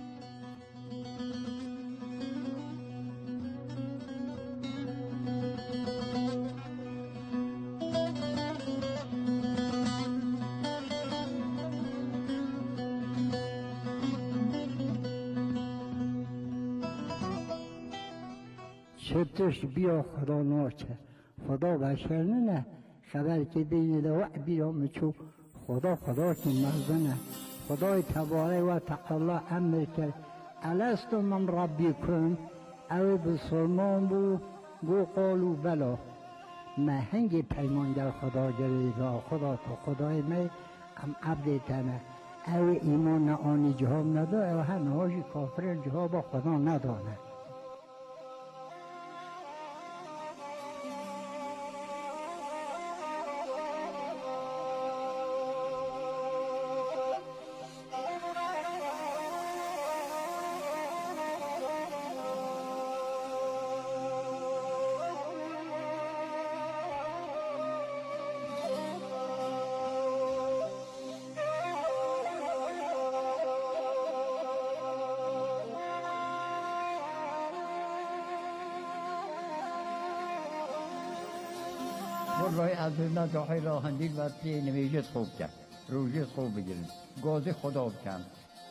شرطش بیا خدا ناچه خدا بشر نه خبر که بین دو بیا مچو خدا که مردنه خدای تبارک و تعالی امر کرد الست من ربکم او بسلمان بو گو قالو بلا ما هنگی پیمان در خدا جریده خدا تو خدای می ام عبد تنه او ایمان آنی جهاب نده او همه هاشی کافر جهاب خدا ندانه والله از نجاحی راه اندیل و نویجت خوب کرد، روزی خوب بگیرن، گازی خدا بکن.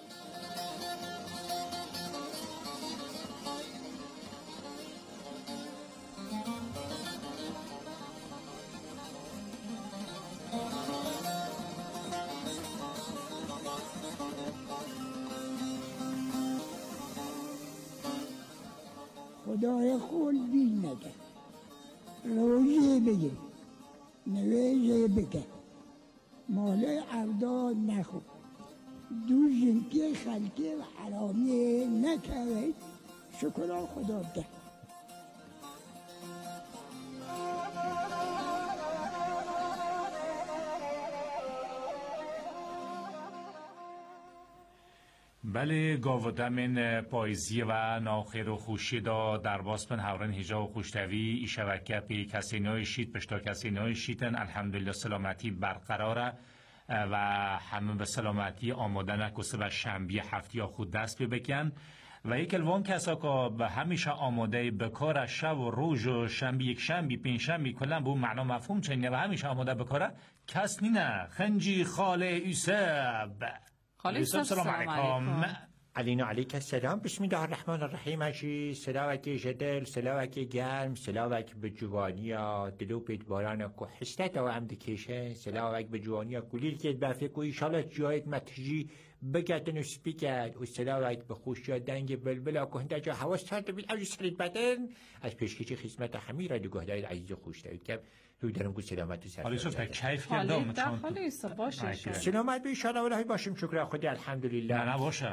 خدای خود بیل نده، روزی بگیر، نویزی بگه، مال عبدال نخو، دو زنکی خلقی و حرامی نکوید، شکران خدا بده. بله گاودمین پایزی و ناخیر و خوشی دا در باسپن هورن هجا و خوشتوی ای شبکه پی کسی نوی شید پشتا کسی نوی شیدن الحمدلله سلامتی برقراره و همه به سلامتی آماده نکسه و شنبی هفتی خود دست بکن و یک الوان کسا که به همیشه آماده بکاره شب و روز و شنبی یک شنبی پین شنبی کلن به معنا مفهوم چنینه و همیشه آماده بکاره کس نینه خنجی خاله ایسب خاله ایسب سلام علیکم. علینا علیک السلام. بسم الله الرحمن الرحیم. اشی سلاوکی جدل، سلاوکی گرم، سلاوک به جوانیا دلو پید باران کو حسنت و عمد کشه، سلاوک به جوانیا کلیل که بفه کو ایشالا جایت متجی بگتن و سپیکت و سلاوک به خوشیا دنگ بلبلا که هنده جا حواس سرد بیل اوجی سرید بدن از پیشکشی خدمت همین را دو گهدای عزیز خوش دارید که روی دارم گو سلامت و حالی شد کیف کردم خالی باشه سلامت به ایشالا والله باشیم شکر خودی الحمدلله. نه باشه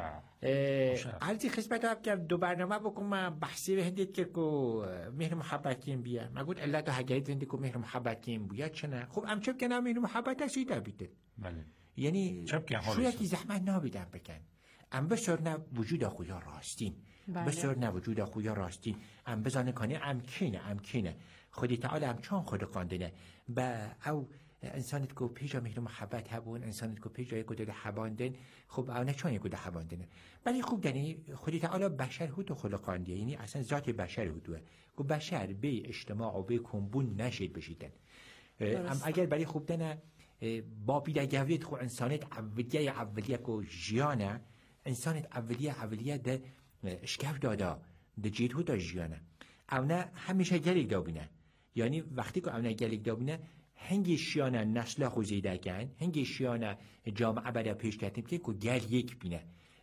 عرضی خدمت ها که دو برنامه بکنم بحثی به هندید که مهر محبت کیم بیا مگود علت و حگرید هندید که مهر محبت کیم بیا چنه خب ام چب کنم مهر محبت هستیده بیده بله یعنی شویتی زحمت نابیدم بکن ام بسر نه وجود خویا راستین بسر نه وجود خویا راستین ام بزانه کنه امکنه خودی تعالی هم چون خود قاندنه با او انسانت کو پیجا مهر محبت هبون انسانت کو پیجا یک دل حباندن خب او نه چون یک دل حباندنه ولی خوب دنی خودی تعالی بشر هو تو خلقاندیه یعنی اصلا ذات بشر هو کو بشر به اجتماع و به کمبون نشید بشیدن ام اگر برای خوب دنه با بیدگویت خو انسانت اولیه کو جیانه انسانت اولیه ده اشکف دادا ده جیدهو دا جیانه او نه همیشه گلیک دابینه یعنی وقتی که او نه گلیک دابینه هنگی شیانه نسل خوزیده کن هنگی شیانه جامعه برای پیش کردیم که گل یک بینه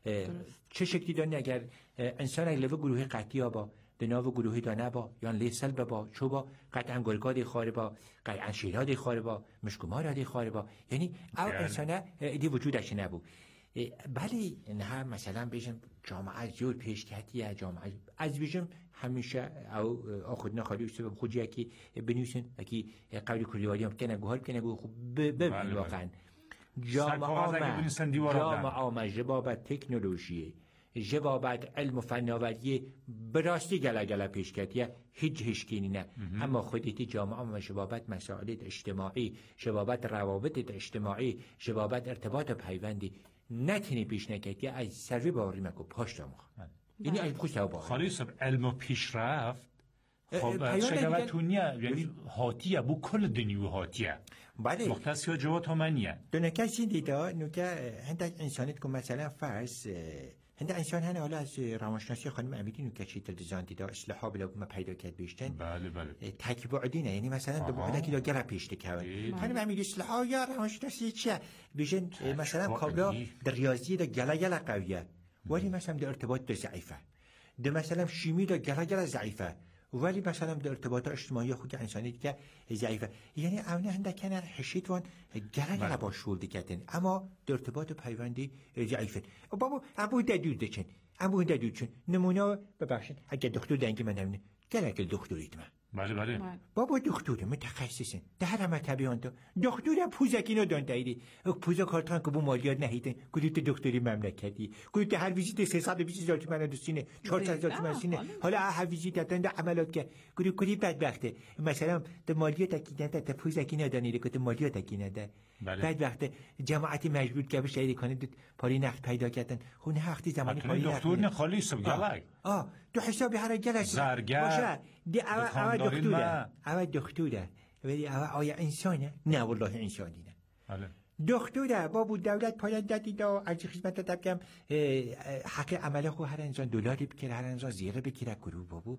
چه شکلی دانه اگر انسان اگر لوه گروه قطعی با دناو گروهی دانه با یا لیسل با چو با قطعا گلگا خاره با قطعا شیرا خاره با مشکومار خاره با یعنی او انسانه دی وجودش نبود بله نه مثلا بیشم جامعه زیاد پیش کردیه جامعه از بیشم همیشه او خود نخواهی سبب خودی اکی بنویسن اکی قبل کلیواری هم کنه گوهر کنه گوه خوب ببین واقعا جامعه جوابت تکنولوژیه جوابت علم و فناوری براستی گله پیش کردیه هیچ کنی نه اما خودیتی جامعه و جوابت مسائل اجتماعی جوابت روابط اجتماعی جوابت ارتباط پیوندی نتینی پیش نکرد از سروی باوری مکو پاش دامخ یعنی از خوش تا باوری خالی سب علم و پیشرفت خب شگوتونیه یعنی هاتیه بو کل دنیو هاتیه بله مختص یا جوات همانیه دونکه چین دیده نوکه هنده انسانیت که مثلا فرض هنده انسان هنه حالا از روانشناسی خانم امیدی نوکه چی تلویزیون دیده اصلاحا بلا ما پیدا کرد بیشتن بله تکبعدینه یعنی مثلا دو بعد که داگر پیشته که خانم امیدی اصلاحا یا روانشناسی چیه بیشن مثلا کابلا در ریاضی دا گله قویه ولی مثلا در ارتباط دا ضعیفه در مثلا شیمی دا گله ضعیفه ولی مثلا در ارتباط اجتماعی خود انسانی که ضعیفه یعنی اونه هنده کنه حشید وان گله با شول دیگتن اما در ارتباط پیوندی ضعیفه بابا ابو ددود چن ابو ددود چن نمونه ببخشید اگه دکتر دنگی من نمونه گله دکتریت من بله بابا دکتر متخصصن در مطبیان تو دکتر پوزکینو دانتایدی پوزا کارتان که بو مالیات نهیدن کلیت دکتری مملکتی کلیت هر ویزیت 320,000 تومان دوستینه 400,000 تومان سینه حالا هر ویزیت دادن عملات که کلی بدبخته مثلا د مالیات اکینه تا پوزکینو دانیده که مالیات اکینه ده بدبخته جماعتی مجبور که بشه ایده کنه پاری نقد پیدا کردن خونه وقتی زمانی پاری دکتر نه خالی سب گلای تو حسابی هر گلش باشه دی او دکتوره ولی آیا انسانه؟ نه والله انسانی نه. بله. دکتره با بود دولت پایان دادید و از خدمت دادم حق عمله خو هر انسان دلاری بکره، هر انسان زیره بکره گروه بابو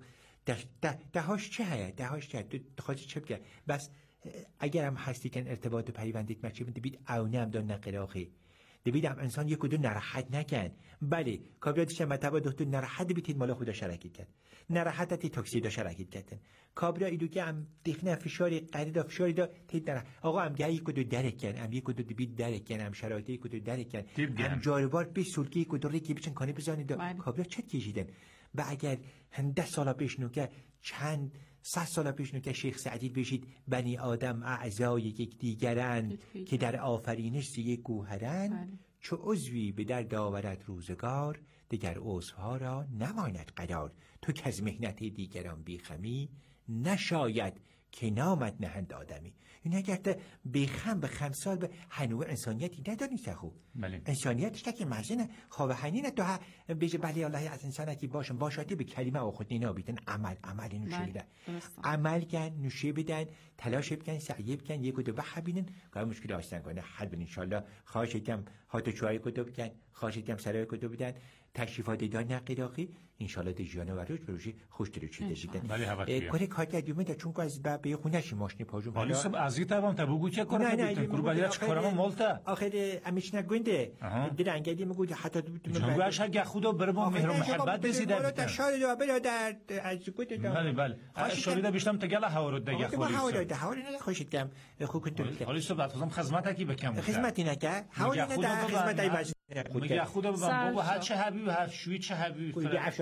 دهاش چه هست؟ دهاش چه خواهی چه بکره؟ بس اگر هم هستی کن ارتباط پیوندیت مچه بید اونم دان نقراخی دبیدم انسان یک و دو نراحت نکن. بله کابراتش متابع دکتر نراحت بیتید مال خدا شرکت کرد، نراحتتی توکسیدا شرکت کردن کابرا ایدو که هم دیخنه فشاری قریدا فشاری دا تید نراحت آقا هم گه یک و دو درک کن، هم یک و دو دبید درک کن، هم شرایطی یک و دو درک کن، هم جاربار به سلکی یک و دو ریکی بچن کانی بزنید کابرا چت کشیدن. و اگر 10 سال پیش نو که چند 100 سال پیش نو که شیخ سعدی بشید بنی آدم اعضای یک دیگرند که در آفرینش یک گوهرند، چو عضوی به درد آورد روزگار دیگر عضوها را نماند قرار. تو که از مهنت دیگران بیخمی نشاید که نامد نهند آدمی. این اگر تا بیخم به خمسال به هنوه انسانیتی نداری سخو انسانیتش که مرزنه خواه هنینه تو ها بیجه بله الله از انسانیتی باشم باشاتی به کلمه و خود نینا بیدن عمل نوشه بدن عمل کن نوشه بدن تلاش بکن سعیه بکن یک و دو بخبینن که مشکل آستن کنه حل بین انشالله خواهش کم هاتو چوهای کدو بکن خواهش کم سرای کدو بدن تشریفات دیدن نقیراقی انشالله دی جیانه و روش بروشی خوش دلو چیده دیدن کاری کار کردیومه در چون که از به خونشی ماشنی پاجوم حالی سب ازی تابم تا بگو که کار بیتن کرو چکارم مالتا آخر امیش نگونده در انگلی میگوید حتی جنگوش اگه خدا برام مهر و محبت بزیده بیتن شاید و برادر از گوده بله شاریده بیشتم تگل هوارو دیگه هواری نه خوشید کم خوب کنترل حالی سب بعد خدمت کی بکم خدمتی نکه هواری نه در خدمت میگه خدا بابا هر چه حبیب هر شوی چه حبیب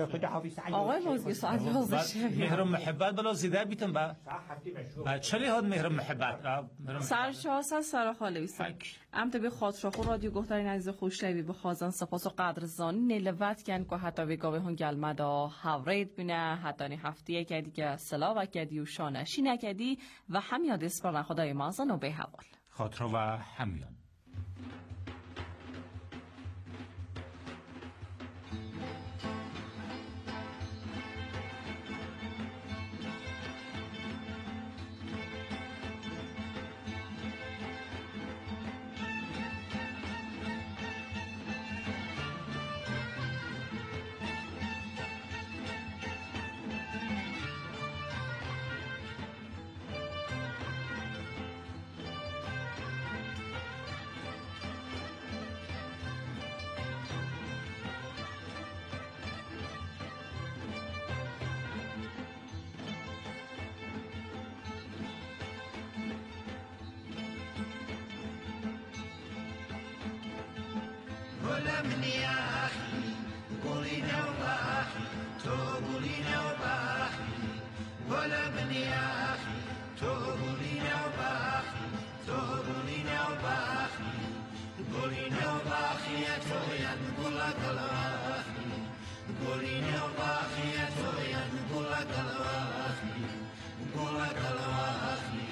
آقای موزگی ساعت 11 مهر و محبت بلا زیده بیتم با چلی هاد مهر و محبت سرشاس از سر خاله بیستم ام تبی خاطر خو رادیو گفتارین عزیز خوشلوی به خازن سپاس و قدرزانی نلوت کن که حتی بگاوه هون گلمدا هورید بینه حتی نی هفتیه کردی که سلاوه کردی و شانشی نکردی و هم یاد اسپرن خدای مازن و به حوال خاطر و همیان من يا أخي قولي نوباخي تقولي نوباخي ولا من يا أخي تقولي نوباخي تقولي نوباخي قولي نوباخي يا تويا نقول لك الواخي قولي نوباخي يا تويا نقول لك الواخي نقول لك الواخي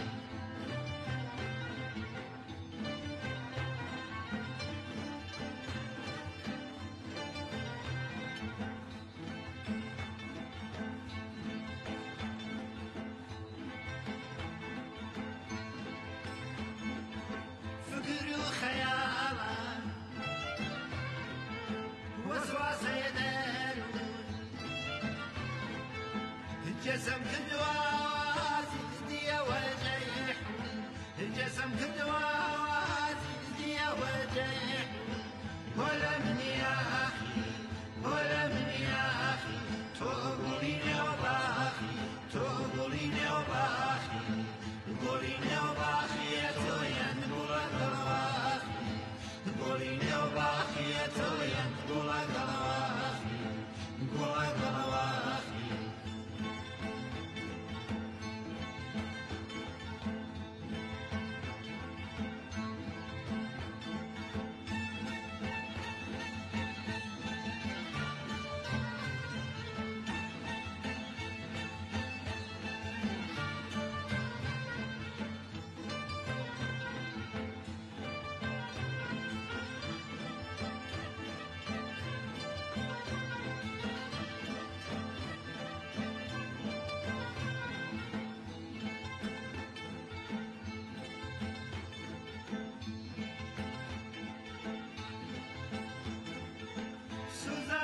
الجسم كدوات دي وجيح الجسم كدوات دي وجيح ولا من يا أخي ولا من يا أخي تقولي نوباخي تقولي نوباخي قولي نوباخي يا تويا نقول الواخي قولي نوباخي يا تويا نقول الواخي نقول الواخي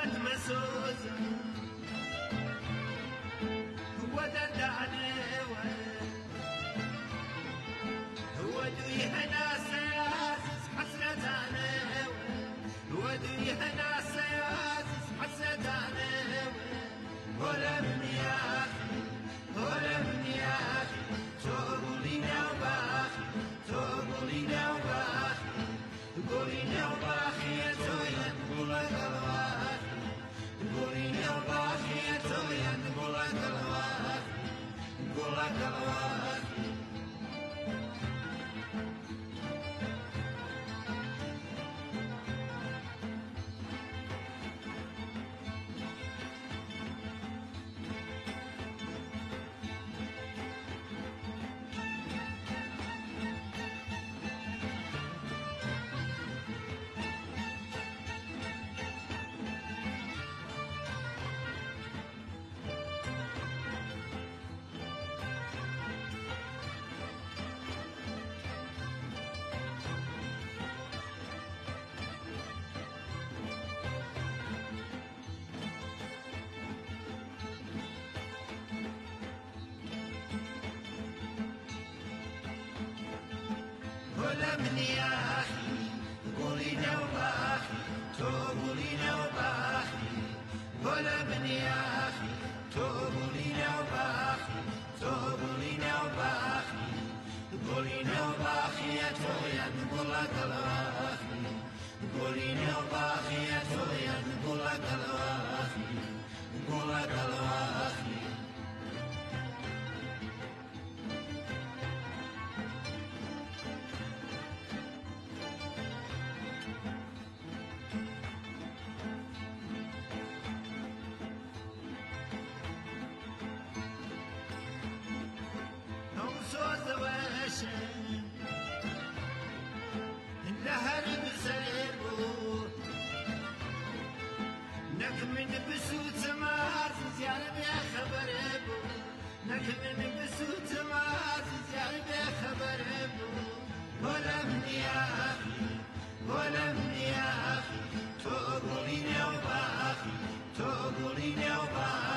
ولا من يا أخي قولي نوباخي تقولي نوباخي ولا من يا أخي تقولي نوباخي تقولي نوباخي قولي نوباخي يا تويا نقول لك الواخي قولي نوباخي يا تويا نقول لك الواخي نقول لك الواخي ولا من يا أخي تقولي نوباخي تقولي نوباخي